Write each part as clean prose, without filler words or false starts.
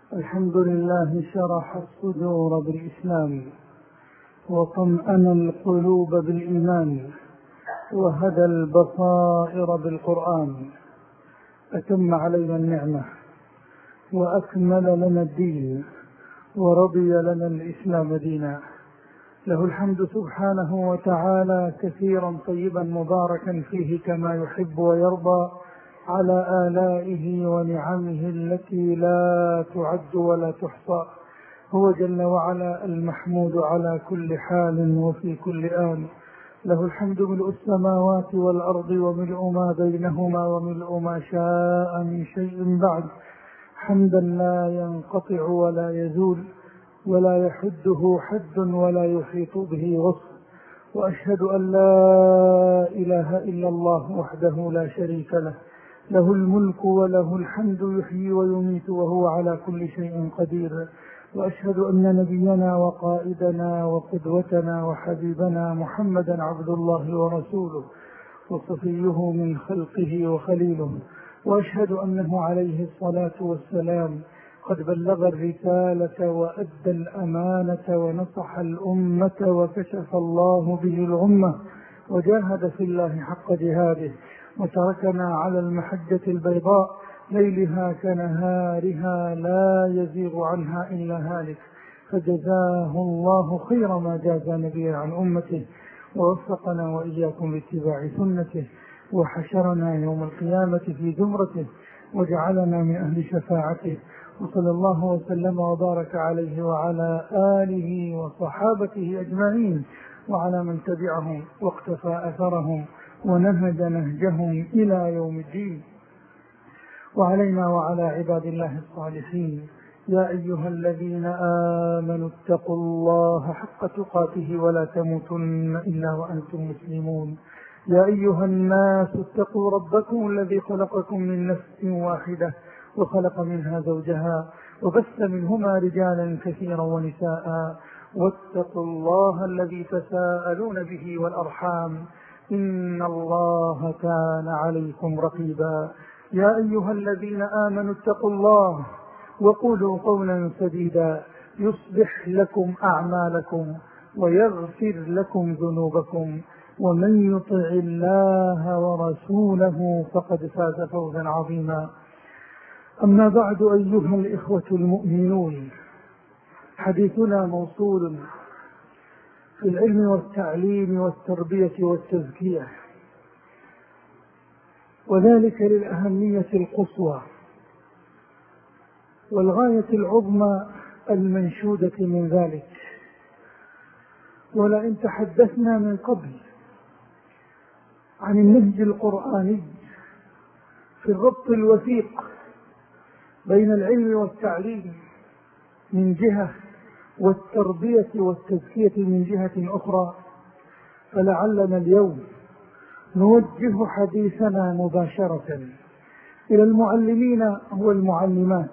الحمد لله شرح الصدور بالإسلام، وطمأن القلوب بالإيمان، وهدى البصائر بالقرآن، أتم علينا النعمة وأكمل لنا الدين، ورضي لنا الإسلام دينا. له الحمد سبحانه وتعالى كثيرا طيبا مباركا فيه كما يحب ويرضى، على آلائه ونعمه التي لا تعد ولا تحصى. هو جل وعلا المحمود على كل حال وفي كل آن. له الحمد ملء السماوات والأرض وملء ما بينهما وملء ما شاء من شيء بعد، حمدا لا ينقطع ولا يزول، ولا يحده حد ولا يحيط به وصف. وأشهد أن لا إله إلا الله وحده لا شريك له، له الملك وله الحمد يحيي ويميت وهو على كل شيء قدير. وأشهد أن نبينا وقائدنا وقدوتنا وحبيبنا محمدا عبد الله ورسوله، وصفيه من خلقه وخليله. وأشهد أنه عليه الصلاة والسلام قد بلغ الرسالة وأدى الأمانة ونصح الأمة، وكشف الله به الغمة، وجاهد في الله حق جهاده، وتركنا على المحجة البيضاء ليلها كنهارها لا يزيغ عنها إلا هالك. فجزاه الله خير ما جاز نبيا عن أمته، ووفقنا وإياكم لاتباع سنته، وحشرنا يوم القيامة في زمرته، وجعلنا من أهل شفاعته. وصلى الله وسلم وبارك عليه وعلى آله وصحابته أجمعين، وعلى من تبعهم واقتفى أثرهم ونهج نهجهم إلى يوم الدين. وعلينا وعلى عباد الله الصالحين. يا أيها الذين آمنوا اتقوا الله حق تقاته ولا تموتن إلا وأنتم مسلمون. يا أيها الناس اتقوا ربكم الذي خلقكم من نفس واحدة، وخلق منها زوجها، وبث منهما رجالا كثيرا ونساء، واتقوا الله الذي تساءلون به والأرحام، إن الله كان عليكم رقيبا. يا أيها الذين آمنوا اتقوا الله وقولوا قولا سديدا يصلح لكم أعمالكم ويغفر لكم ذنوبكم، ومن يطع الله ورسوله فقد فاز فوزا عظيما. أما بعد، أيها الإخوة المؤمنون، حديثنا موصول في العلم والتعليم والتربية والتزكية، وذلك للأهمية القصوى والغاية العظمى المنشودة من ذلك. ولئن تحدثنا من قبل عن النهج القرآني في الربط الوثيق بين العلم والتعليم من جهة، والتربية والتزكية من جهة أخرى، فلعلنا اليوم نوجه حديثنا مباشرة إلى المعلمين والمعلمات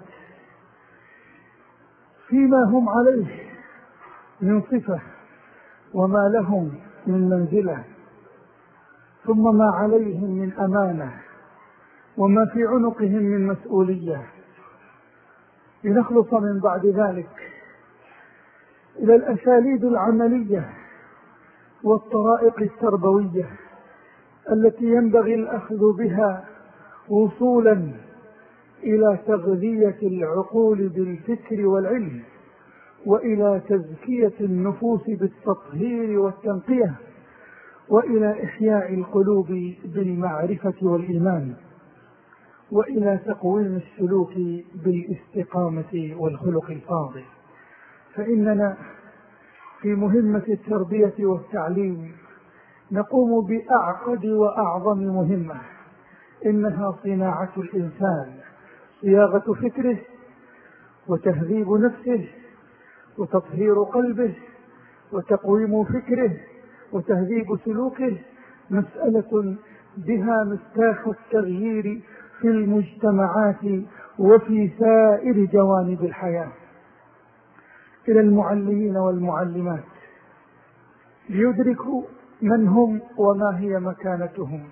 فيما هم عليه من صفة، وما لهم من منزلة، ثم ما عليهم من أمانة، وما في عنقهم من مسؤولية، لنخلص من بعد ذلك إلى الأساليب العملية والطرائق التربوية التي ينبغي الأخذ بها وصولا إلى تغذية العقول بالفكر والعلم، وإلى تزكية النفوس بالتطهير والتنقية، وإلى إحياء القلوب بالمعرفة والإيمان، وإلى تقويم السلوك بالاستقامة والخلق الفاضل. فإننا في مهمة التربية والتعليم نقوم بأعقد وأعظم مهمة، إنها صناعة الإنسان، صياغة فكره وتهذيب نفسه وتطهير قلبه وتقويم فكره وتهذيب سلوكه، مسألة بها مفتاح التغيير في المجتمعات وفي سائر جوانب الحياة. إلى المعلمين والمعلمات ليدركوا من هم وما هي مكانتهم،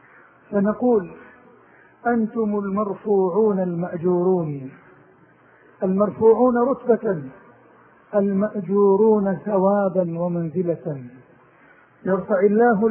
فنقول: أنتم المرفوعون المأجورون، المرفوعون رتبة المأجورون ثوابا ومنزلة. يرفع الله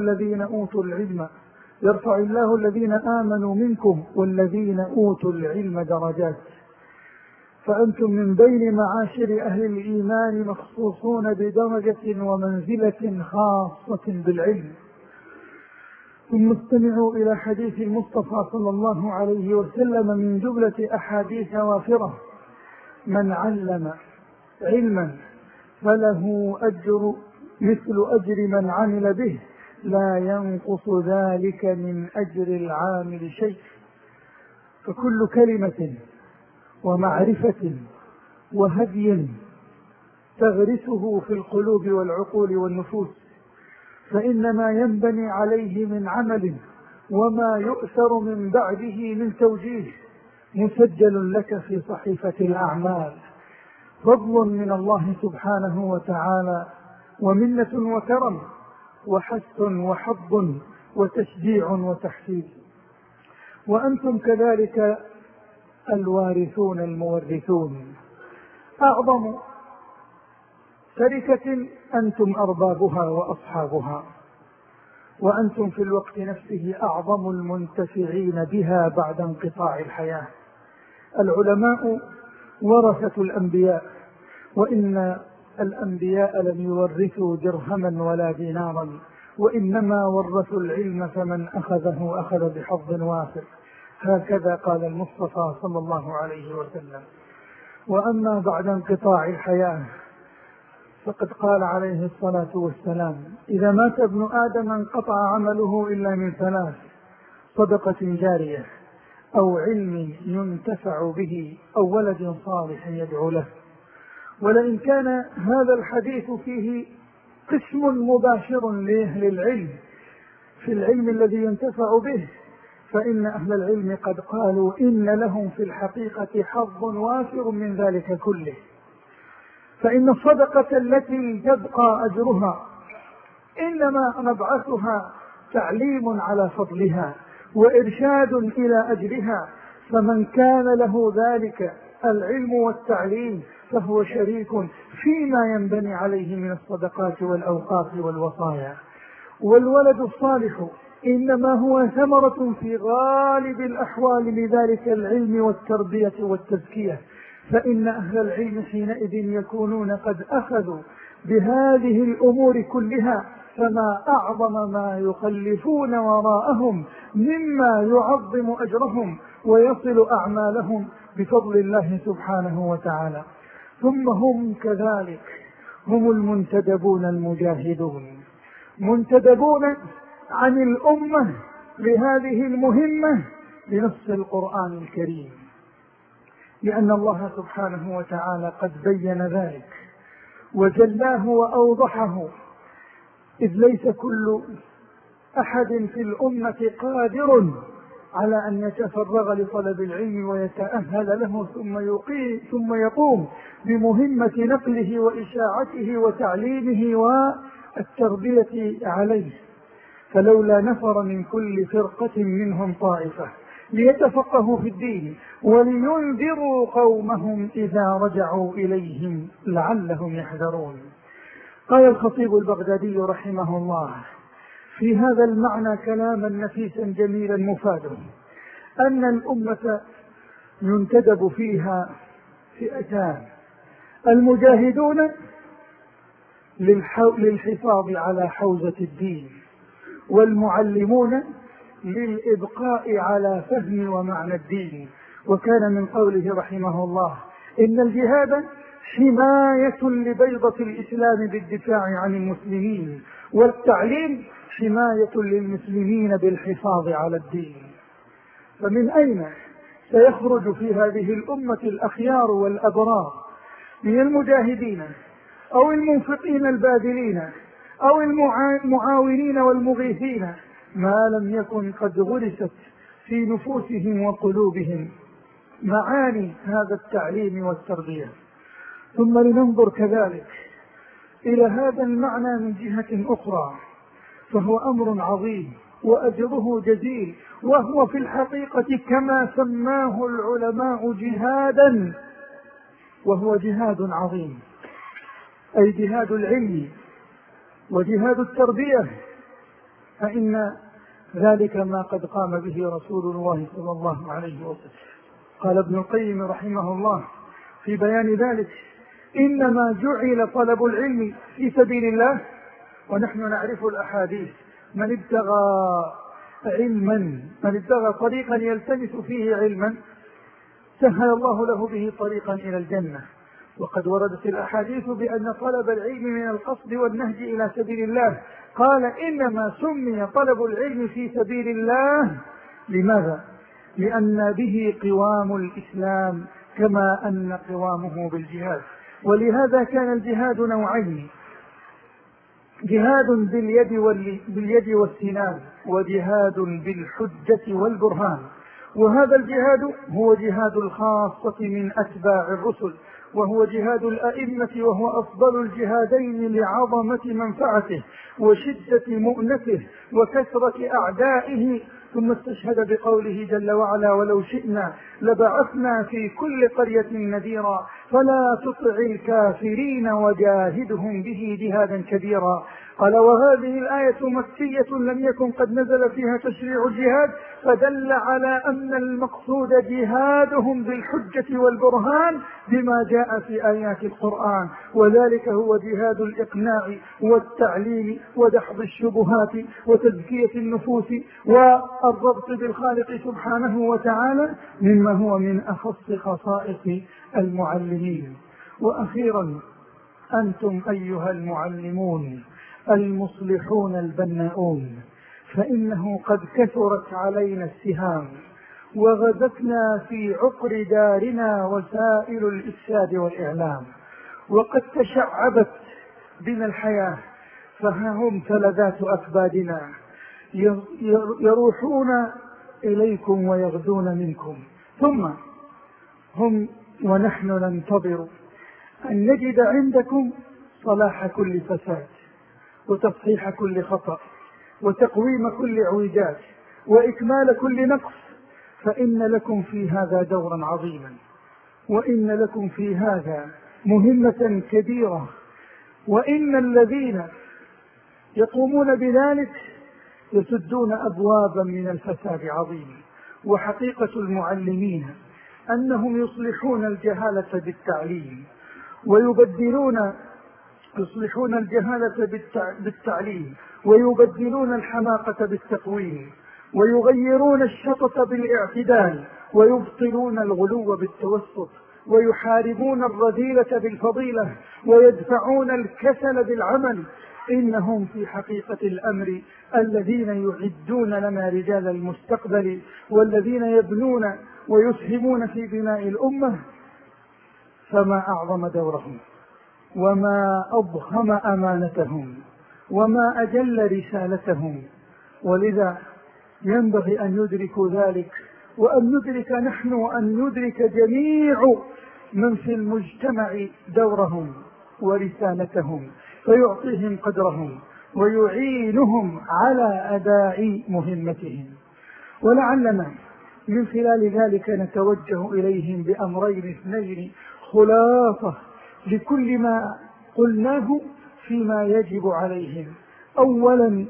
الذين آمنوا منكم والذين أوتوا العلم درجات، فأنتم من بين معاشر أهل الإيمان مخصوصون بدرجة ومنزلة خاصة بالعلم. ثم استمعوا إلى حديث المصطفى صلى الله عليه وسلم من جملة أحاديث وافرة: من علم علما فله أجر مثل أجر من عمل به، لا ينقص ذلك من أجر العامل شيء. فكل كلمة ومعرفة وهدي تغرسه في القلوب والعقول والنفوس، فإنما ينبني عليه من عمل وما يؤثر من بعده من توجيه مسجل لك في صحيفة الأعمال، فضل من الله سبحانه وتعالى ومنة وكرم وحث وحظ وتشجيع وتحفيز. وأنتم كذلك الوارثون المورثون، أعظم تركة أنتم أربابها وأصحابها، وأنتم في الوقت نفسه أعظم المنتفعين بها بعد انقطاع الحياة. العلماء ورثة الأنبياء، وإن الأنبياء لم يورثوا درهما ولا دينارا، وإنما ورثوا العلم، فمن أخذه أخذ بحظ وافر. هكذا قال المصطفى صلى الله عليه وسلم. وأما بعد انقطاع الحياة فقد قال عليه الصلاة والسلام: إذا مات ابن آدم انقطع عمله إلا من ثلاث: صدقة جارية، أو علم ينتفع به، أو ولد صالح يدعو له. ولئن كان هذا الحديث فيه قسم مباشر لأهل العلم في العلم الذي ينتفع به، فإن أهل العلم قد قالوا إن لهم في الحقيقة حظ وافر من ذلك كله. فإن الصدقة التي تبقى أجرها إنما مبعثها تعليم على فضلها وإرشاد إلى أجرها، فمن كان له ذلك العلم والتعليم فهو شريك فيما ينبني عليه من الصدقات والأوقاف والوصايا. والولد الصالح إنما هو ثمرة في غالب الأحوال لذلك العلم والتربية والتزكية، فإن أهل العلم حينئذ يكونون قد أخذوا بهذه الأمور كلها، فما أعظم ما يخلفون وراءهم مما يعظم أجرهم ويصل أعمالهم بفضل الله سبحانه وتعالى. ثم هم كذلك هم المنتدبون المجاهدون، منتدبون عن الأمة لهذه المهمة بنص القرآن الكريم، لأن الله سبحانه وتعالى قد بين ذلك وجلاه وأوضحه، إذ ليس كل أحد في الأمة قادر على أن يتفرغ لطلب العلم ويتأهل له ثم يقوم بمهمة نقله وإشاعته وتعليمه والتربية عليه. فلولا نفر من كل فرقة منهم طائفة ليتفقهوا في الدين ولينذروا قومهم إذا رجعوا إليهم لعلهم يحذرون. قال الخطيب البغدادي رحمه الله في هذا المعنى كلاما نفيسا جميلا مفادا: أن الأمة ينتدب فيها فئتان: المجاهدون للحفاظ على حوزة الدين، والمعلمون للإبقاء على فهم ومعنى الدين. وكان من قوله رحمه الله: إن الجهاد حماية لبيضة الإسلام بالدفاع عن المسلمين، والتعليم حماية للمسلمين بالحفاظ على الدين. فمن أين سيخرج في هذه الأمة الأخيار والأبرار من المجاهدين أو المنفقين الباذلين أو المعاونين والمغيثين ما لم يكن قد غرست في نفوسهم وقلوبهم معاني هذا التعليم والتربية؟ ثم لننظر كذلك إلى هذا المعنى من جهة أخرى، فهو أمر عظيم وأجره جزيل، وهو في الحقيقة كما سماه العلماء جهادا وهو جهاد عظيم، أي جهاد العلم وجهاد التربية، فإن ذلك ما قد قام به رسول الله صلى الله عليه وسلم. قال ابن القيم رحمه الله في بيان ذلك: إنما جعل طلب العلم في سبيل الله، ونحن نعرف الأحاديث: من ابتغى طريقا يلتمس فيه علما سهل الله له به طريقا إلى الجنة. وقد وردت الأحاديث بأن طلب العلم من القصد والنهج إلى سبيل الله. قال: إنما سمي طلب العلم في سبيل الله. لماذا؟ لأن به قوام الإسلام كما أن قوامه بالجهاد. ولهذا كان الجهاد نوعين: جهاد باليد والسنان، وجهاد بالحجة والبرهان. وهذا الجهاد هو جهاد الخاصة من أتباع الرسل، وهو جهاد الأئمة، وهو أفضل الجهادين لعظمة منفعته وشدة مؤنته وكثرة أعدائه. ثم استشهد بقوله جل وعلا: ولو شئنا لبعثنا في كل قرية نذيرا فلا تطع الكافرين وجاهدهم به جهادا كبيرا. قال: وهذه الآية مكية لم يكن قد نزل فيها تشريع الجهاد، فدل على أن المقصود جهادهم بالحجة والبرهان بما جاء في آيات القرآن، وذلك هو جهاد الإقناع والتعليم ودحض الشبهات وتزكية النفوس والربط بالخالق سبحانه وتعالى، مما هو من أخص خصائص المعلمين. وأخيرا، أنتم أيها المعلمون المصلحون البناؤون، فإنه قد كثرت علينا السهام وغزتنا في عقر دارنا وسائل الإفساد والإعلام، وقد تشعبت بنا الحياة، فها هم فلذات أكبادنا يروحون إليكم ويغدون منكم، ثم هم ونحن ننتظر أن نجد عندكم صلاح كل فساد وتصحيح كل خطأ وتقويم كل اعوجاج وإكمال كل نقص، فإن لكم في هذا دورا عظيما، وإن لكم في هذا مهمة كبيرة، وإن الذين يقومون بذلك يسدون أبوابا من الفساد عظيما. وحقيقة المعلمين أنهم يصلحون الجهالة بالتعليم، يصلحون الجهالة بالتعليم، ويبدلون الحماقة بالتقويم، ويغيرون الشطط بالاعتدال، ويبطلون الغلو بالتوسط، ويحاربون الرذيلة بالفضيلة، ويدفعون الكسل بالعمل. إنهم في حقيقة الأمر الذين يعدون لنا رجال المستقبل، والذين يبنون ويسهمون في بناء الأمة. فما أعظم دورهم، وما أضخم أمانتهم، وما أجل رسالتهم. ولذا ينبغي أن يدركوا ذلك، وأن ندرك نحن، وأن يدرك جميع من في المجتمع دورهم ورسالتهم، فيعطيهم قدرهم ويعينهم على أداء مهمتهم. ولعلنا من خلال ذلك نتوجه إليهم بأمرين اثنين خلاصة لكل ما قلناه فيما يجب عليهم. أولا،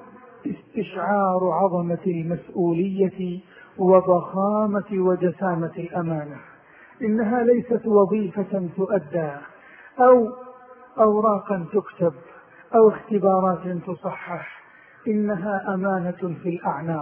استشعار عظمة المسؤولية وضخامة وجسامة الأمانة. إنها ليست وظيفة تؤدى أو أوراقا تكتب أو اختبارات تصحح، إنها أمانة في الأعناق،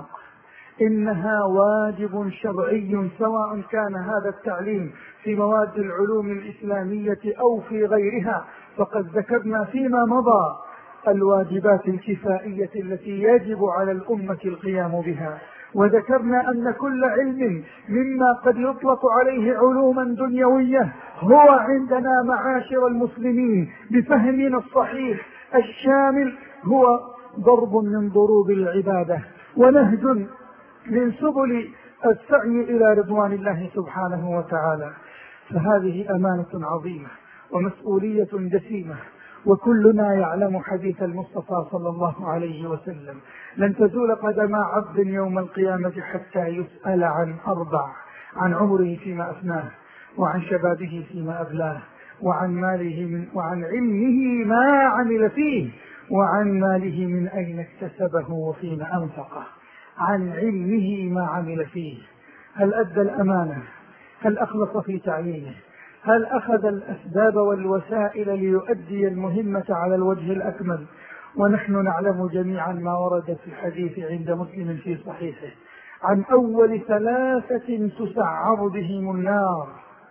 إنها واجب شرعي، سواء كان هذا التعليم في مواد العلوم الإسلامية أو في غيرها. فقد ذكرنا فيما مضى الواجبات الكفائية التي يجب على الأمة القيام بها، وذكرنا أن كل علم مما قد يطلق عليه علوما دنيوية هو عندنا معاشر المسلمين بفهمنا الصحيح الشامل هو ضرب من ضروب العبادة ونهج من سبل السعي إلى رضوان الله سبحانه وتعالى. فهذه أمانة عظيمة ومسؤولية جسيمة، وكلنا يعلم حديث المصطفى صلى الله عليه وسلم: لن تزول قدم عبد يوم القيامة حتى يسأل عن 4: عن عمره فيما أفناه، وعن شبابه فيما أبلاه، وعن علمه ما عمل فيه، وعن ماله من أين اكتسبه وفيما أنفقه. عن علمه ما عمل فيه، هل أدى الأمانة؟ هل أخلص في تعليمه؟ هل أخذ الأسباب والوسائل ليؤدي المهمة على الوجه الأكمل؟ ونحن نعلم جميعا ما ورد في الحديث عند مسلم في صحيحه عن أول 3 تسعر بهم النار،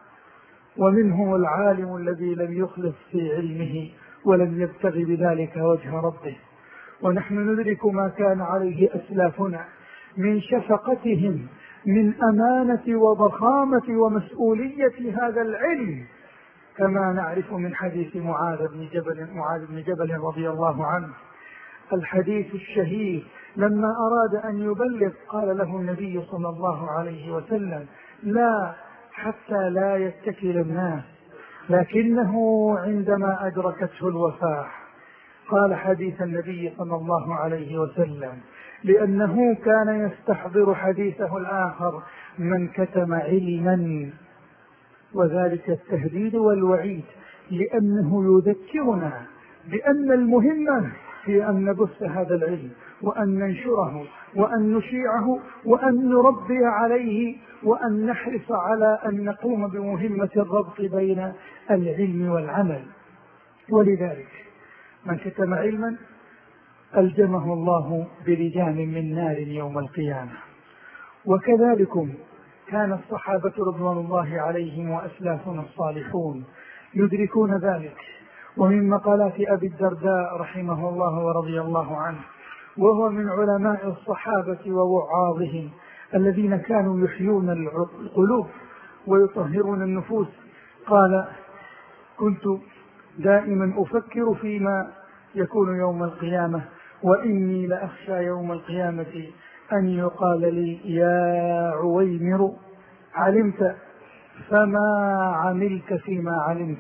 ومنهم العالم الذي لم يخلص في علمه ولم يبتغ بذلك وجه ربه. ونحن ندرك ما كان عليه أسلافنا من شفقتهم، من أمانة وضخامة ومسؤولية هذا العلم، كما نعرف من حديث معاذ بن جبل رضي الله عنه، الحديث الشهير لما أراد أن يبلغ قال له النبي صلى الله عليه وسلم: لا، حتى لا يتكل الناس، لكنه عندما أدركته الوفاة قال حديث النبي صلى الله عليه وسلم، لأنه كان يستحضر حديثه الآخر: من كتم علما، وذلك التهديد والوعيد، لأنه يذكرنا بأن المهمة في أن نبث هذا العلم وأن ننشره وأن نشيعه وأن نربي عليه وأن نحرص على أن نقوم بمهمة الربط بين العلم والعمل. ولذلك من كتم علما ألجمه الله بلجام من نار يوم القيامة. وكذلكم كان الصحابة رضوان الله عليهم وأسلافنا الصالحون يدركون ذلك. ومن مقالات أبي الدرداء رحمه الله ورضي الله عنه، وهو من علماء الصحابة ووعاظهم الذين كانوا يحيون القلوب ويطهرون النفوس، قال: كنت دائما أفكر فيما يكون يوم القيامة، وإني لأخشى يوم القيامة أن يقال لي: يا عويمر علمت فما عملت فيما علمت.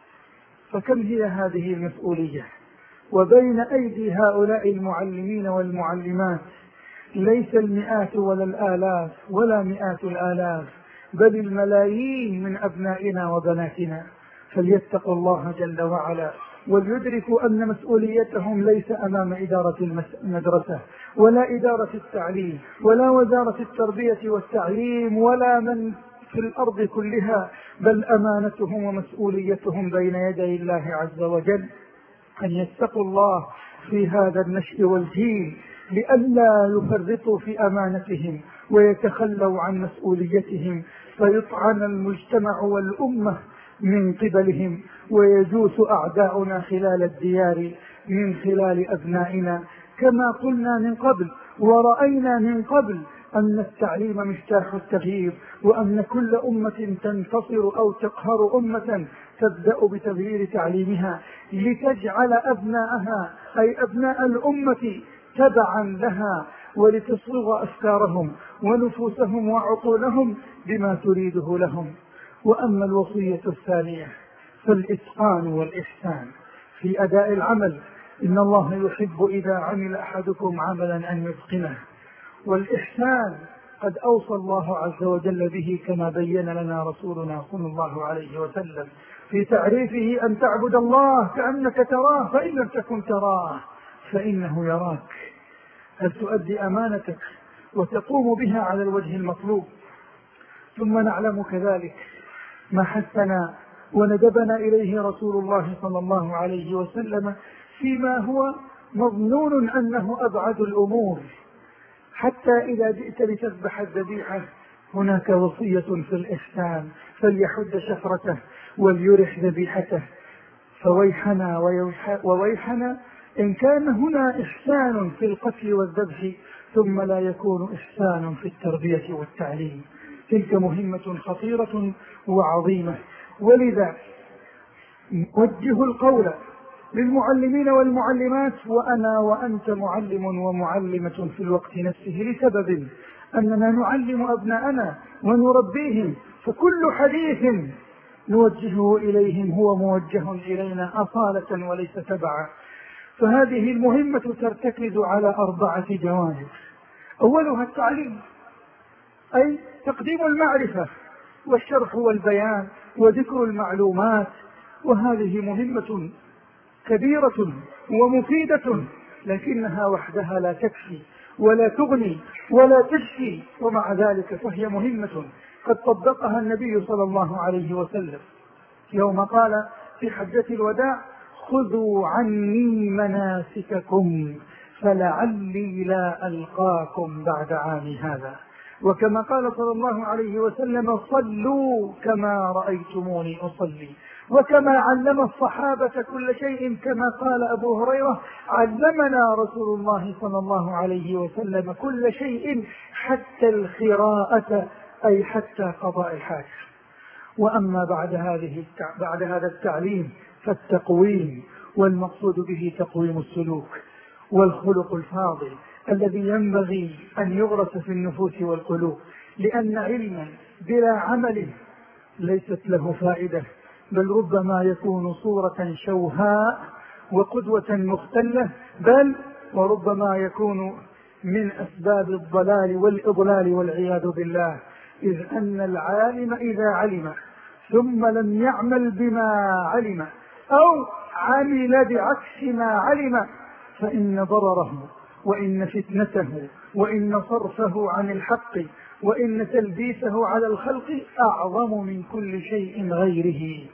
فكم هي هذه المسؤولية؟ وبين أيدي هؤلاء المعلمين والمعلمات ليس المئات ولا الآلاف ولا مئات الآلاف، بل الملايين من أبنائنا وبناتنا. فليتقوا الله جل وعلا وليدركوا أن مسؤوليتهم ليس أمام إدارة المدرسة ولا إدارة التعليم ولا وزارة التربية والتعليم ولا من في الأرض كلها، بل أمانتهم ومسؤوليتهم بين يدي الله عز وجل أن يتقوا الله في هذا النشء والجيل، لئلا يفرطوا في أمانتهم ويتخلوا عن مسؤوليتهم فيطعن المجتمع والأمة من قبلهم، ويجوس أعداؤنا خلال الديار من خلال أبنائنا. كما قلنا من قبل ورأينا من قبل أن التعليم مفتاح التغيير، وأن كل أمة تنتصر أو تقهر أمة تبدأ بتغيير تعليمها لتجعل أبناءها أي أبناء الأمة تبعا لها، ولتصوغ أفكارهم ونفوسهم وعقولهم بما تريده لهم. وأما الوصية الثانية فالإتقان والإحسان في أداء العمل. إن الله يحب إذا عمل أحدكم عملا أن يتقنه. والإحسان قد أوصى الله عز وجل به كما بين لنا رسولنا صلى الله عليه وسلم في تعريفه: أن تعبد الله كأنك تراه فإن لم تكن تراه فإنه يراك. هل تؤدي أمانتك وتقوم بها على الوجه المطلوب؟ ثم نعلم كذلك ما حثنا وندبنا إليه رسول الله صلى الله عليه وسلم فيما هو مظنون أنه أبعد الأمور. حتى إذا جئت لتذبح الذبيحة هناك وصية في الإحسان: فليحد شفرته وليرح ذبيحته. فويحنا وويحنا إن كان هنا إحسان في القتل والذبح ثم لا يكون إحسان في التربية والتعليم. تلك مهمة خطيرة وعظيمة. ولذا نوجه القول للمعلمين والمعلمات، وأنا وأنت معلم ومعلمة في الوقت نفسه، لسبب أننا نعلم أبناءنا ونربيهم، فكل حديث نوجهه إليهم هو موجه إلينا أصالة وليس تبعا. فهذه المهمة ترتكز على 4 جوانب. أولها التعليم، أي تقديم المعرفة والشرح والبيان وذكر المعلومات وهذه مهمة كبيرة ومفيدة، لكنها وحدها لا تكفي ولا تغني ولا تشفي، ومع ذلك فهي مهمة قد طبقها النبي صلى الله عليه وسلم يوم قال في حجة الوداع: خذوا عني مناسككم فلعلي لا ألقاكم بعد عامي هذا. وكما قال صلى الله عليه وسلم: صلوا كما رأيتموني أصلي. وكما علم الصحابة كل شيء، كما قال أبو هريرة: علمنا رسول الله صلى الله عليه وسلم كل شيء حتى الخراءة، أي حتى قضاء الحاجة. وأما بعد هذا التعليم فالتقويم، والمقصود به تقويم السلوك والخلق الفاضل الذي ينبغي أن يغرس في النفوس والقلوب، لأن علما بلا عمل ليست له فائدة، بل ربما يكون صورة شوهاء وقدوة مختلة، بل وربما يكون من أسباب الضلال والإضلال والعياذ بالله. إذ أن العالم إذا علم ثم لم يعمل بما علم أو عمل بعكس ما علم فإن ضرره وإن فتنته وإن صرفه عن الحق وإن تلبيسه على الخلق أعظم من كل شيء غيره.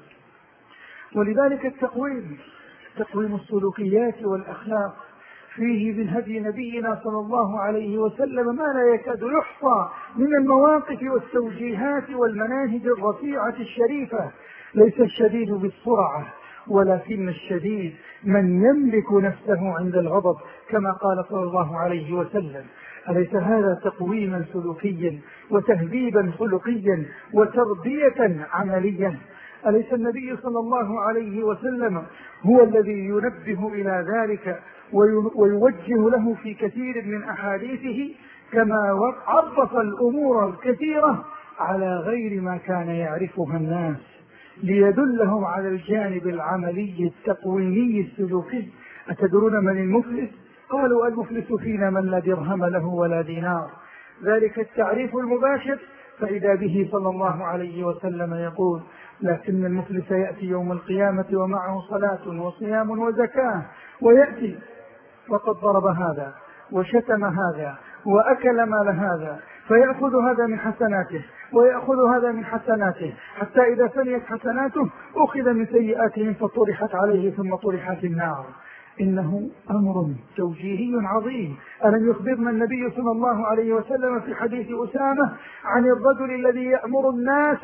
ولذلك تقويم السلوكيات والأخلاق فيه من هدي نبينا صلى الله عليه وسلم ما لا يكاد يحصى من المواقف والتوجيهات والمناهج الرفيعة الشريفة. ليس الشديد بالسرعة، ولكن الشديد من يملك نفسه عند الغضب، كما قال صلى الله عليه وسلم. أليس هذا تقويما سلوكيا وتهذيبا خلقيا وتربية عمليا؟ أليس النبي صلى الله عليه وسلم هو الذي ينبه إلى ذلك ويوجه له في كثير من أحاديثه، كما عرف الأمور الكثيرة على غير ما كان يعرفها الناس ليدلهم على الجانب العملي التقويمي السلوكي. أتدرون من المفلس؟ قالوا: المفلس فينا من لا درهم له ولا دينار. ذلك التعريف المباشر، فإذا به صلى الله عليه وسلم يقول: لكن المفلس يأتي يوم القيامة ومعه صلاة وصيام وزكاة، ويأتي وقد ضرب هذا وشتم هذا وأكل مال هذا، فيأخذ هذا من حسناته ويأخذ هذا من حسناته، حتى إذا فنيت حسناته أخذ من سيئاتهم فطرحت عليه ثم طرحت في النار. إنه أمر توجيهي عظيم. ألم يخبرنا النبي صلى الله عليه وسلم في حديث أسامة عن الرجل الذي يأمر الناس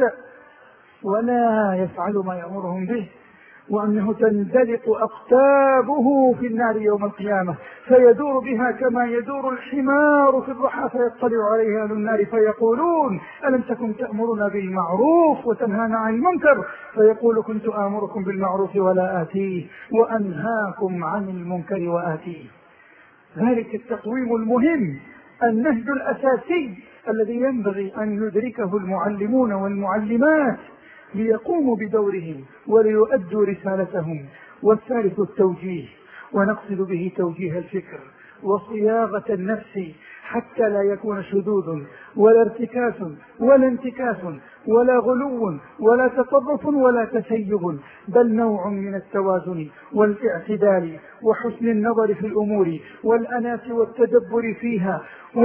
ولا يفعل ما يأمرهم به، وأنه تندلق أقتابه في النار يوم القيامة فيدور بها كما يدور الحمار في الرحى، فيطلع عليها أهل النار فيقولون: ألم تكن تأمرنا بالمعروف وتنهانا عن المنكر؟ فيقول: كنت آمركم بالمعروف ولا آتيه وأنهاكم عن المنكر وآتيه. ذلك التقويم المهم، النهج الأساسي الذي ينبغي أن يدركه المعلمون والمعلمات ليقوموا بدورهم وليؤدوا رسالتهم. والثالث التوجيه، ونقصد به توجيه الفكر وصياغة النفس حتى لا يكون شذوذ ولا ارتكاس ولا انتكاس ولا غلو ولا تطرف ولا تسيب، بل نوع من التوازن والاعتدال وحسن النظر في الأمور والأناة والتدبر فيها،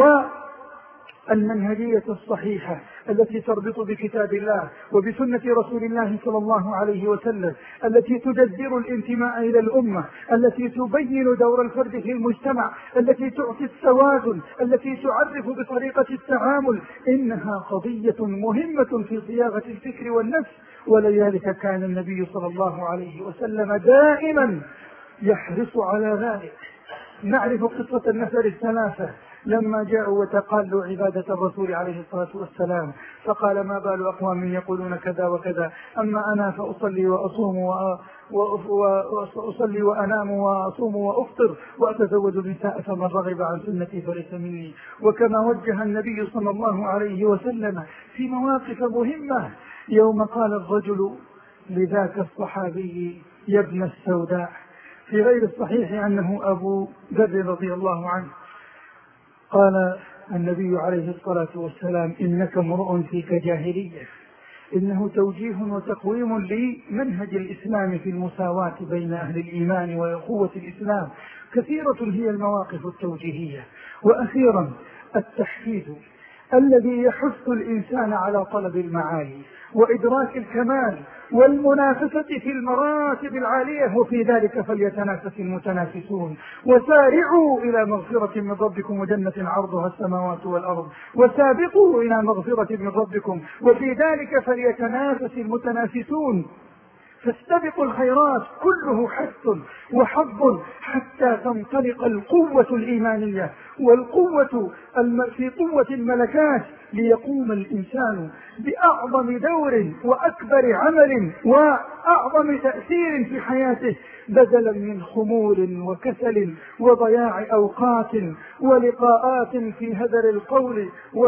والمنهجية الصحيحة التي تربط بكتاب الله وبسنة رسول الله صلى الله عليه وسلم، التي تجذر الانتماء إلى الأمة، التي تبين دور الفرد في المجتمع، التي تعطي التوازن، التي تعرف بطريقة التعامل. إنها قضية مهمة في صياغة الفكر والنفس، ولذلك كان النبي صلى الله عليه وسلم دائما يحرص على ذلك. نعرف قصة النفر الثلاثة لما جاءوا وتقالوا عبادة الرسول عليه الصلاة والسلام، فقال: ما بال أقوام يقولون كذا وكذا، أما أنا فأصلي وأصوم وأصلي وأنام وأصوم وأفطر وأتزوج النساء، فمن رغب عن سنتي فليس مني. وكما وجه النبي صلى الله عليه وسلم في مواقف مهمة، يوم قال الرجل لذاك الصحابي: يا ابن السوداء، في غير الصحيح أنه أبو ذر رضي الله عنه، قال النبي عليه الصلاة والسلام: إنك امرؤ فيك جاهلية، إنه توجيه وتقويم لمنهج الإسلام في المساواة بين أهل الإيمان وأخوة الإسلام. كثيرة هي المواقف التوجيهية. وأخيرا التحفيز الذي يحث الإنسان على طلب المعالي وإدراك الكمال والمنافسة في المراتب العالية، وفي ذلك فليتنافس المتنافسون. وسارعوا إلى مغفرة من ربكم وجنة عرضها السماوات والأرض وسابقوا إلى مغفرة من ربكم وفي ذلك فليتنافس المتنافسون. فاستبقوا الخيرات كله حث وحظ حتى تنطلق القوة الإيمانية والقوة في قوة الملكات، ليقوم الإنسان بأعظم دور وأكبر عمل وأعظم تأثير في حياته، بدلا من خمول وكسل وضياع أوقات ولقاءات في هدر القول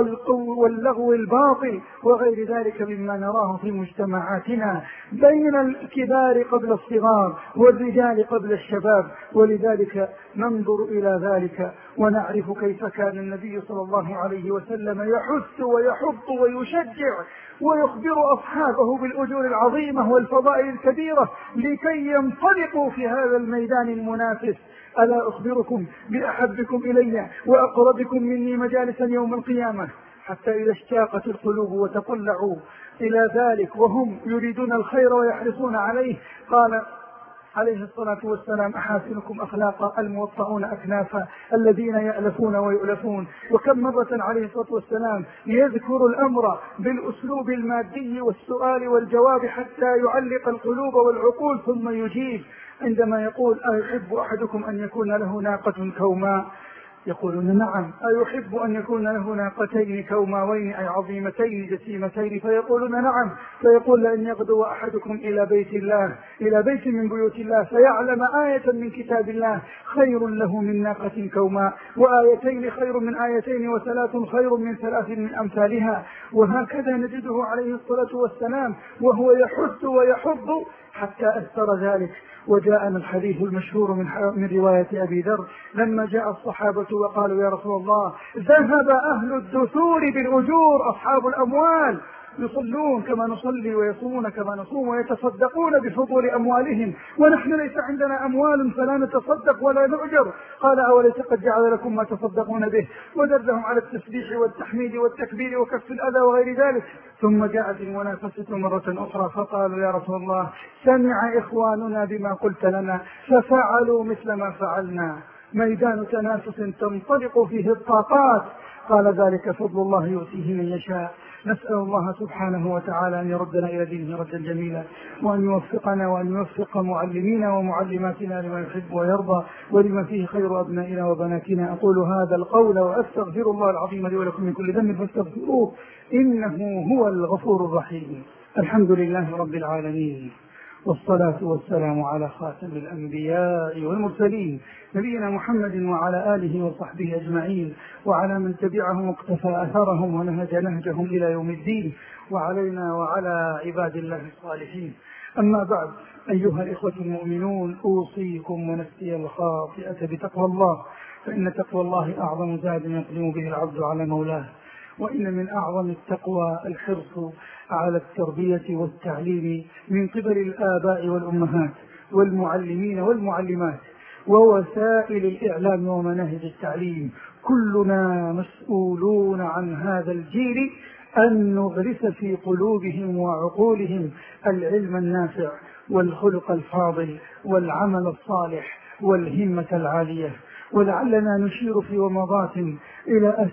واللغو الباطل وغير ذلك مما نراه في مجتمعاتنا بين الكبار قبل الصغار والرجال قبل الشباب. ولذلك ننظر إلى ذلك ونعرف كيف كان النبي صلى الله عليه وسلم يحث ويحض ويشجع ويخبر أصحابه بالأجور العظيمة والفضائل الكبيرة لكي ينطلقوا في هذا الميدان المنافس. ألا أخبركم بأحبكم إلي وأقربكم مني مجالسا يوم القيامة، حتى إذا اشتاقت القلوب وتطلعوا إلى ذلك وهم يريدون الخير ويحرصون عليه، قال عليه الصلاة والسلام: أحاسنكم أخلاقا الموطئون أكنافا الذين يألفون ويؤلفون. وكم مرة عليه الصلاة والسلام يذكر الأمر بالأسلوب المادي والسؤال والجواب حتى يعلق القلوب والعقول، ثم يجيب عندما يقول: أيحب أحدكم أن يكون له ناقة كوماء؟ يقولون: نعم. أيحب أن يكون له ناقتين كوماوين أي عظيمتين جسيمتين؟ فيقولون: نعم. فيقول: لأن يغدو أحدكم إلى بيت من بيوت الله فيعلم آية من كتاب الله خير له من ناقة كوماء، وآيتين خير من آيتين، وثلاث خير من ثلاث من أمثالها. وهكذا نجده عليه الصلاة والسلام وهو يحث ويحض حتى أثر ذلك. وجاءنا الحديث المشهور من رواية أبي ذر لما جاء الصحابة وقالوا: يا رسول الله، ذهب أهل الدثور بالأجور، أصحاب الأموال يصلون كما نصلي ويصومون كما نصوم ويتصدقون بفضول أموالهم، ونحن ليس عندنا أموال فلا نتصدق ولا نؤجر. قال: أوليس قد جعل لكم ما تصدقون به؟ ودلهم على التسبيح والتحميد والتكبير وكف الأذى وغير ذلك. ثم جاءت المنافسة مرة أخرى فقالوا: يا رسول الله، سمع إخواننا بما قلت لنا ففعلوا مثل ما فعلنا. ميدان تنافس تنطلق فيه الطاقات. قال: ذلك فضل الله يؤتيه من يشاء. نسأل الله سبحانه وتعالى أن يردنا إلى دينه ردا جميلا، وأن يوفقنا وأن يوفق معلمينا ومعلماتنا لما يحب ويرضى ولما فيه خير أبنائنا وبناتنا. أقول هذا القول وأستغفر الله العظيم لي ولكم من كل ذنب فاستغفروه إنه هو الغفور الرحيم. الحمد لله رب العالمين، والصلاة والسلام على خاتم الأنبياء والمرسلين نبينا محمد وعلى آله وصحبه أجمعين، وعلى من تبعهم واقتفى أثرهم ونهج نهجهم إلى يوم الدين، وعلينا وعلى عباد الله الصالحين. أما بعد، أيها الإخوة المؤمنون، أوصيكم ونفسي الخاطئة بتقوى الله، فإن تقوى الله أعظم زاد يقدم به العبد على مولاه. وإن من أعظم التقوى الحرص على التربية والتعليم من قبل الآباء والأمهات والمعلمين والمعلمات ووسائل الإعلام ومناهج التعليم. كلنا مسؤولون عن هذا الجيل، أن نغرس في قلوبهم وعقولهم العلم النافع والخلق الفاضل والعمل الصالح والهمة العالية. ولعلنا نشير في ومضات إلى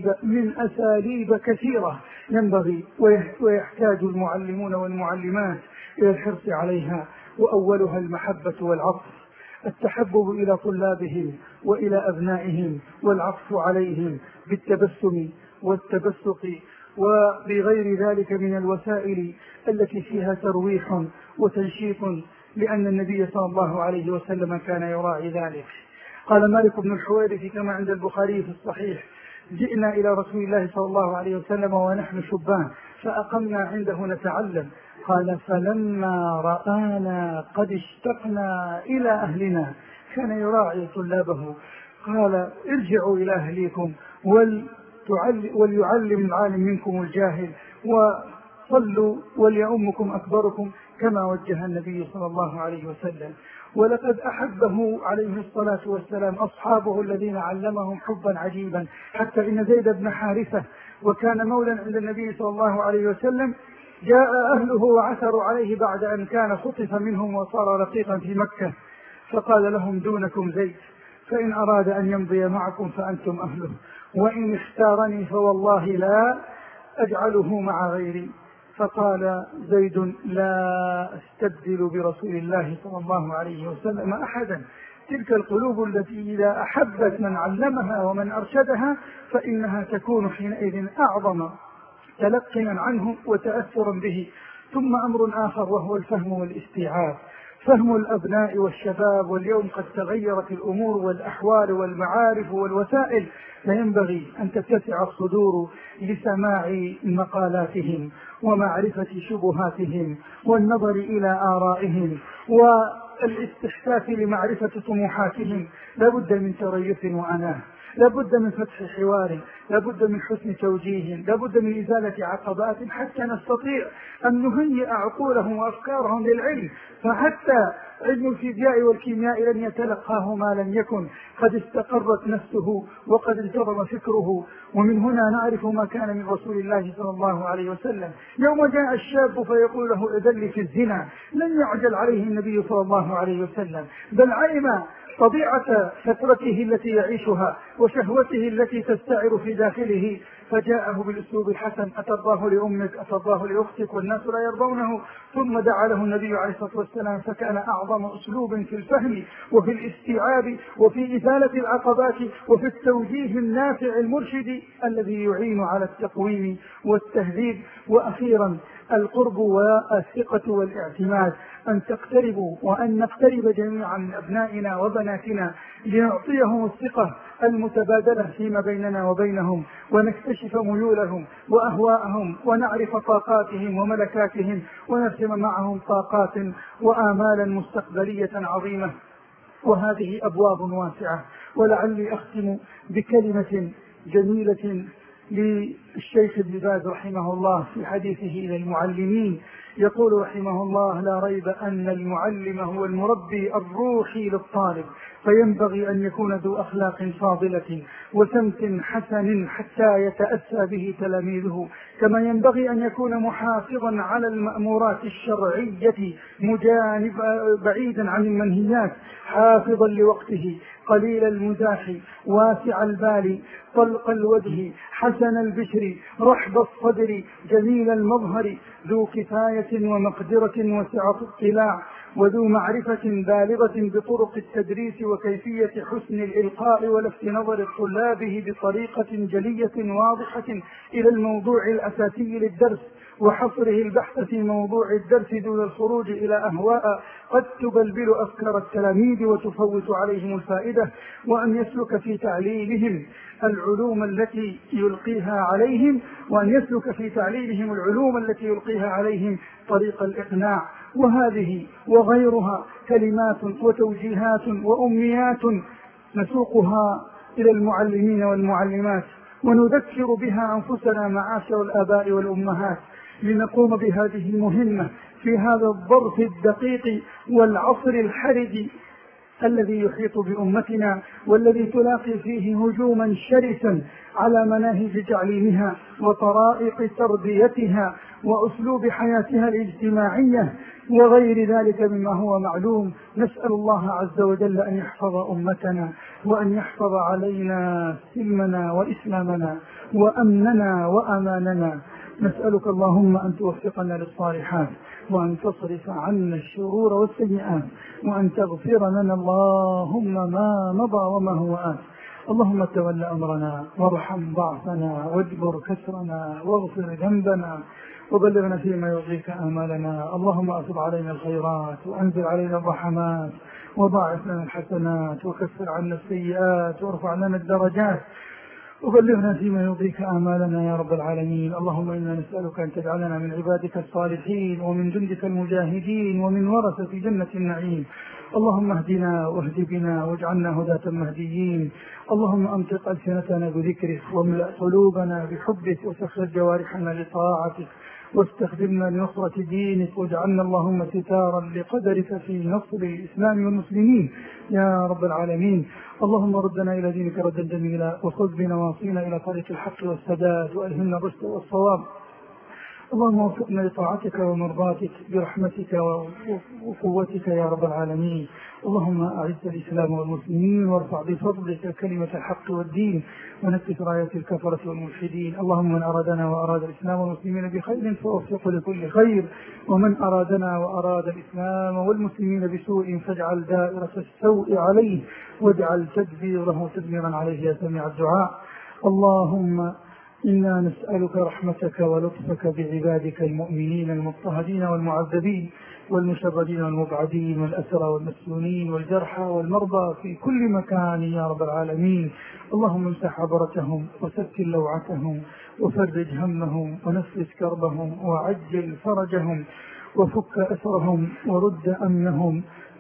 أساليب كثيرة ينبغي ويحتاج المعلمون والمعلمات إلى الحرص عليها، وأولها المحبة والعطف، التحبب إلى طلابهم وإلى أبنائهم والعطف عليهم بالتبسم والتبسط وبغير ذلك من الوسائل التي فيها ترويح وتنشيط، لأن النبي صلى الله عليه وسلم كان يراعي ذلك. قال مالك بن الحويرث كما عند البخاري في الصحيح: جئنا إلى رسول الله صلى الله عليه وسلم ونحن شبان فأقمنا عنده نتعلم. قال: فلما رآنا قد اشتقنا إلى أهلنا، كان يراعي طلابه. قال: ارجعوا إلى أهليكم وليعلم العالم منكم الجاهل. صلوا وليؤمكم أكبركم كما وجه النبي صلى الله عليه وسلم. ولقد أحبه عليه الصلاة والسلام أصحابه الذين علمهم حبا عجيبا، حتى إن زيد بن حارثة وكان مولا عند النبي صلى الله عليه وسلم جاء أهله وعثروا عليه بعد أن كان خطف منهم وصار رقيقا في مكة، فقال لهم دونكم زيد، فإن أراد أن يمضي معكم فأنتم أهله، وإن اختارني فوالله لا أجعله مع غيري. فقال زيد لا أستبدل برسول الله صلى الله عليه وسلم أحدا. تلك القلوب التي إذا أحبت من علمها ومن أرشدها فإنها تكون حينئذ أعظم تلقيا عنه وتأثرا به. ثم أمر آخر وهو الفهم والاستيعاب، فهم الأبناء والشباب، واليوم قد تغيرت الأمور والأحوال والمعارف والوسائل، فينبغي أن تتسع الصدور لسماع مقالاتهم ومعرفة شبهاتهم والنظر إلى آرائهم والاستحساس لمعرفة طموحاتهم. لابد من تريث وأناه، لابد من فتح حوار، لابد من حسن توجيه، لابد من إزالة عقبات حتى نستطيع أن نهيئ عقولهم وأفكارهم للعلم. فحتى علم الفيزياء والكيمياء لن يتلقاه ما لم يكن قد استقرت نفسه وقد انتظم فكره. ومن هنا نعرف ما كان من رسول الله صلى الله عليه وسلم. يوم جاء الشاب فيقول له أذل في الزنا، لم يعجل عليه النبي صلى الله عليه وسلم، بل علم طبيعة فترته التي يعيشها وشهوته التي تستعر في داخله، فجاءه بالأسلوب الحسن: أترضاه لأمك، أترضاه لأختك، والناس لا يرضونه. ثم دعا له النبي عليه الصلاة والسلام، فكان أعظم أسلوب في الفهم وفي الاستيعاب وفي إزالة العقبات وفي التوجيه النافع المرشد الذي يعين على التقويم والتهذيب. وأخيرا القرب والثقة والاعتماد، أن تقتربوا وأن نقترب جميعا من أبنائنا وبناتنا لنعطيهم الثقة المتبادلة فيما بيننا وبينهم، ونكتشف ميولهم وأهواءهم ونعرف طاقاتهم وملكاتهم، ونرسم معهم طاقات وآمالا مستقبلية عظيمة. وهذه أبواب واسعة. ولعلي أختم بكلمة جميلة للشيخ ابن باز رحمه الله في حديثه إلى المعلمين، يقول رحمه الله: لا ريب أن المعلم هو المربي الروحي للطالب، فينبغي أن يكون ذو أخلاق فاضلة وسمت حسن حتى يتأسى به تلاميذه، كما ينبغي أن يكون محافظا على المأمورات الشرعية بعيدا عن المنهيات، حافظا لوقته، قليل المزاح، واسع البال، طلق الوجه، حسن البشر، رحب الصدر، جميل المظهر، ذو كفاية ومقدرة وسعة اطلاع، وذو معرفة بالغة بطرق التدريس وكيفية حسن الإلقاء ولفت نظر طلابه بطريقة جلية واضحة إلى الموضوع الأساسي للدرس، وحصره البحث في موضوع الدرس دون الخروج إلى أهواء قد تبلبل أفكار التلاميذ وتفوت عليهم الفائدة، وأن يسلك في تعليمهم العلوم التي يلقيها عليهم، وأن يسلك في تعليمهم العلوم التي يلقيها عليهم طريق الإقناع. وهذه وغيرها كلمات وتوجيهات وأمنيات نسوقها إلى المعلمين والمعلمات، ونذكر بها أنفسنا معاشر الآباء والأمهات لنقوم بهذه المهمة في هذا الظرف الدقيق والعصر الحرج الذي يحيط بأمتنا، والذي تلاقي فيه هجوما شرسا على مناهج تعليمها وطرائق تربيتها وأسلوب حياتها الاجتماعية وغير ذلك مما هو معلوم. نسأل الله عز وجل أن يحفظ أمتنا، وأن يحفظ علينا سلمنا وإسلامنا وأمننا وأماننا. نسألك اللهم أن توفقنا للصالحات، وأن تصرف عنا الشرور والسيئات، وأن تغفر لنا اللهم ما مضى وما هو آت. اللهم تول أمرنا وارحم ضعفنا واجبر كسرنا واغفر ذنبنا وبلغنا فيما يرضيك آمالنا. اللهم أفض علينا الخيرات وأنزل علينا الرحمات وضاعف لنا الحسنات وكفر عنا السيئات وارفع لنا الدرجات وبلغنا فيما يرضيك آمالنا يا رب العالمين. اللهم إنا نسألك أن تجعلنا من عبادك الصالحين ومن جندك المجاهدين ومن ورثة جنة النعيم. اللهم اهدنا واهد بنا واجعلنا هداة مهديين. اللهم أمطق ألسنتنا بذكرك، واملأ قلوبنا بحبك، وسخر جوارحنا لطاعتك، واستخدمنا لنصرة دينك، واجعلنا اللهم ستارا لقدرك في نصر الإسلام والمسلمين يا رب العالمين. اللهم ردنا إلى دينك ردا جميلا، وخذ بنواصينا إلى طريق الحق والسداد، وألهمنا الرشد والصواب. اللهم وفقنا لطاعتك ومرضاتك برحمتك وقوتك يا رب العالمين. اللهم أعز الإسلام والمسلمين، وارفع بفضلك كلمة الحق والدين، ونكف راية الكفرة والملحدين. اللهم من أرادنا وأراد الإسلام والمسلمين بخير فوفقه لكل خير، ومن أرادنا وأراد الإسلام والمسلمين بسوء فاجعل دائرة السوء عليه، واجعل تدبيره تدميرا عليه يا سميع الدعاء. اللهم إنا نسألك رحمتك ولطفك بعبادك المؤمنين المضطهدين والمعذبين والمشردين والمبعدين والأسرى والمسجونين والجرحى والمرضى في كل مكان يا رب العالمين. اللهم امسح عبرتهم وسكن لوعتهم وفرج همهم ونفس كربهم وعجل فرجهم وفك أسرهم ورد أمنهم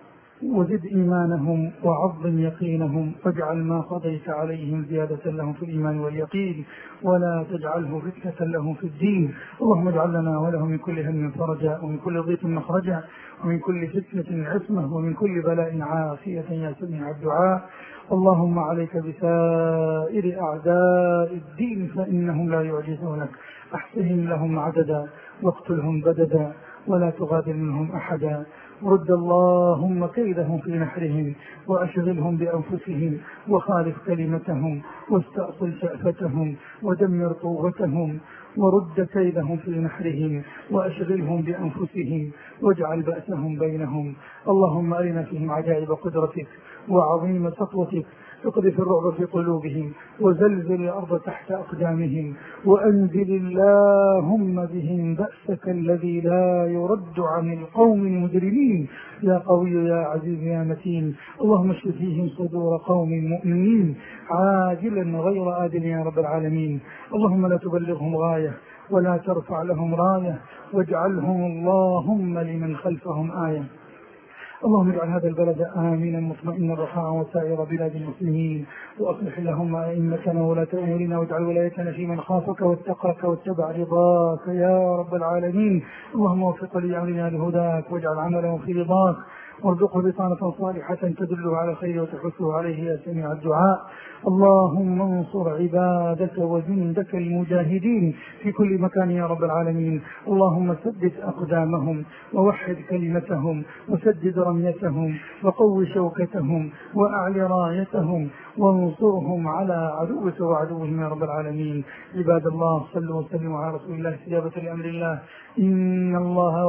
وزد إيمانهم وعظم يقينهم، واجعل ما قضيت عليهم زيادة لهم في الإيمان واليقين، ولا تجعله فتنة لهم في الدين. اللهم اجعل لنا ولهم من كل هم فرجا، ومن كل ضيق مخرجا، ومن كل فتنة عصمة، ومن كل بلاء عافية يا سميع الدعاء. اللهم عليك بسائر أعداء الدين فإنهم لا يعجزونك، احصهم لهم عددا واقتلهم بددا ولا تغادر منهم أحدا. رد اللهم كيدهم في نحرهم، وأشغلهم بأنفسهم، وخالف كلمتهم، واستأصل شأفتهم، ودمر قوتهم، ورد كيدهم في نحرهم، وأشغلهم بأنفسهم، واجعل بأسهم بينهم. اللهم أرنا فيهم عجائب قدرتك وعظيم سطوتك، اقذف الرعب في قلوبهم، وزلزل الأرض تحت أقدامهم، وأنزل اللهم بهم بأسك الذي لا يرد عن القوم المجرمين يا قوي يا عزيز يا متين. اللهم اشف فيهم صدور قوم مؤمنين عاجلا غير آجل يا رب العالمين. اللهم لا تبلغهم غاية ولا ترفع لهم راية، واجعلهم اللهم لمن خلفهم آية. اللهم اجعل هذا البلد آمنا مطمئنا رخاء وسائر بلاد المسلمين، وأصلح اللهم أئمتنا ولاة أمورنا، واجعل ولايتنا في من خافك واتقاك واتبع رضاك يا رب العالمين. اللهم وفق لأمرنا لهداك، واجعل عمله في رضاك، وارزقه بطانة صالحة تدله على خير وتحثه عليه يا سميع الدعاء. اللهم انصر عبادك وجندك المجاهدين في كل مكان يا رب العالمين. اللهم سدد أقدامهم، ووحد كلمتهم، وسدد رميتهم، وقو شوكتهم، وأعل رايتهم، وانصرهم على عدوك وعدوهم يا رب العالمين. عباد الله، صلوا وسلموا على رسول الله استجابة لأمر الله. إن الله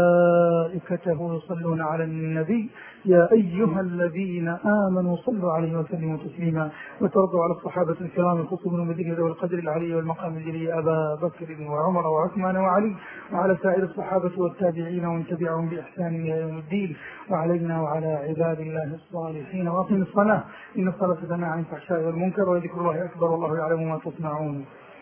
وملائكته يصلون على النبي يا أيها الذين آمنوا صلوا عليه وسلموا تسليما. وترضوا على الصحابة الكرام الخصوم المدينة والقدر العلي والمقام الجلي أبا بكر وعمر وعثمان وعلي، وعلى سائر الصحابة والتابعين ومن تبعهم بإحسان إلى يوم الدين، وعلينا وعلى عباد الله الصالحين. وأقم الصلاة إن الصلاة تنهى عن الفحشاء والمنكر، وذكر الله أكبر والله يعلم ما تصنعون.